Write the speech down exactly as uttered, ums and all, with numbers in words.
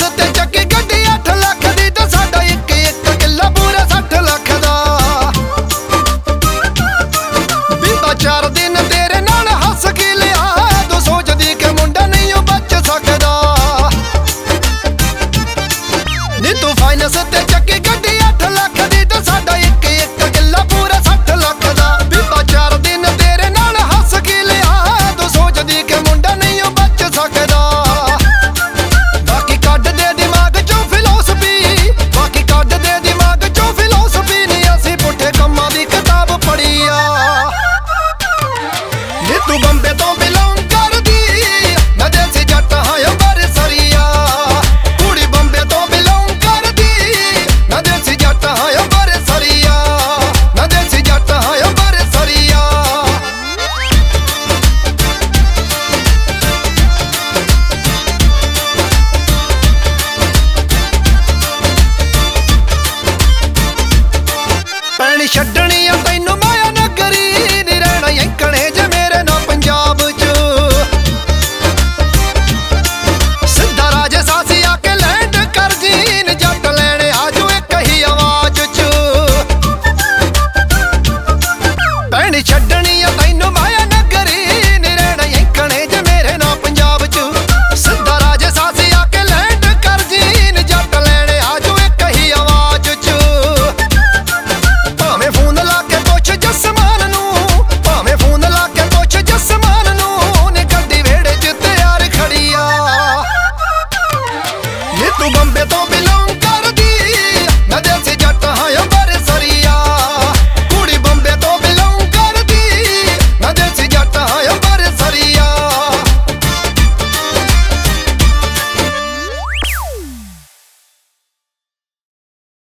ਤੇ ਚੱਕੀ ਗੱਡੀ ਅੱਠ ਲੱਖ ਦੀ ਤੇ ਸਾਡਾ ਇੱਕ ਇੱਕ ਕਿੱਲਾ ਪੂਰਾ ਸੱਠ ਲੱਖ ਦਾ। ਬੀਬਾ ਚਾਰ ਦਿਨ ਤੇਰੇ ਨਾਲ ਹੱਸ ਕੇ ਲਿਆ, ਤੂੰ ਸੋਚਦੀ ਕਿ ਮੁੰਡਾ ਨਹੀਂ ਉਹ ਬਚ ਸਕਦਾ। ਨੀ ਤੂੰ ਫਾਈਨੈਂਸ ਤੇ ਚੱਕੀ ਗੱਡੀ ਅੱਠ ਲੱਖ ਦੀ ਤੇ ਸਾਡਾ ਇੱਕ ਇੱਕ ਕਿੱਲਾ ਪੂਰਾ ਸੱਠ ਲੱਖ ਦਾ। ਬੀਬਾ ਚਾਰ ਦਿਨ ਤੇਰੇ ਨਾਲ ਹੱਸ ਕੇ ਲਿਆ, ਤੂੰ ਸੋਚਦੀ ਕਿ ਮੁੰਡਾ ਨਹੀਂ ਉਹ ਬਚ ਸਕਦਾ। ਬਾਕੀ ਕੱਢ ਦੇ ਦਿਮਾਗ ਚੋਂ ਫਿਲਾਸਫੀ, ਬਾਕੀ ਕੱਢ ਦੇ ਦਿਮਾਗ ਚੋਂ ਫਿਲਾਸਫੀ, ਨੀ ਅਸੀਂ ਪੁੱਠੇ ਕੰਮਾਂ ਦੀ ਕਿਤਾਬ ਪੜ੍ਹੀ ਆ। ਨੀ ਤੂੰ ਬੰਬੇ ਤੋਂ ਬਿਲੋਂਗ ਕਰਦੀ, ਮੈਂ ਦੇਸੀ ਜੱਟ ਹਾਂ ਅੰਬਰਸਰੀਆ। ਕੁੜੀ ਬੰਬੇ ਤੋਂ ਬਿਲੋਂਗ ਕਰਦੀ, ਮੈਂ ਦੇਸੀ ਜੱਟ ਹਾਂ ਅੰਬਰਸਰੀਆ, ਮੈਂ ਦੇਸੀ ਜੱਟ ਹਾਂ ਅੰਬਰਸਰੀਆ। ਪੈਣੀ ਛੱਡਣੀ ਆ ਤੈਨੂੰ ਮਾਇਆ ਨਗਰੀ, ਨੀ ਰਹਿਣਾ ਯੰਕਣੇ ਜੇ ਮੇਰੇ ਨਾਲ ਪੰਜਾਬ ਚ। ਸਿੱਧਾ ਰਾਜੇ ਸਾਸੀ ਆ ਕੇ ਲੈਂਡ ਕਰ ਜੀ, ਨੀ ਜੱਟ ਲੈਣੇ ਆਜੂ ਇੱਕ ਹੀ ਆਵਾਜ਼ ਚ। ਪੈਣੀ ਛੱਡਣੀ ਆ ਤੈਨੂੰ ਮਾਇਆ ਨਗਰੀ, ਨੀ ਰਹਿਣਾ ਯੰਕਣੇ ਜੇ ਮੇਰੇ ਨਾਲ ਪੰਜਾਬ ਚ। ਸਿੱਧਾ ਰਾਜੇ ਸਾਸੀ ਆ ਕੇ ਲੈਂਡ ਕਰ ਜੀ, ਨੀ ਜੱਟ ਲੈਣੇ ਆਜੂ ਇੱਕ ਹੀ ਆਵਾਜ਼ ਚ। ਭਾਵੇਂ ਫੋਨ ਲਾ ਕੇ ਪੁੱਛ ਜਸਮਾਨ ਨੂੰ, ਭਾਵੇਂ ਫੋਨ ਲਾ ਕੇ ਪੁੱਛ ਜਸਮਾਨ ਨੂੰ, ਨੀ ਗੱਡੀ ਵਿਹੜੇ 'ਚ ਤਿਆਰ ਖੜੀ ਆ। ਨੀ ਤੂੰ ਬੰਬੇ ਤੋਂ ਬਿਲੋਂ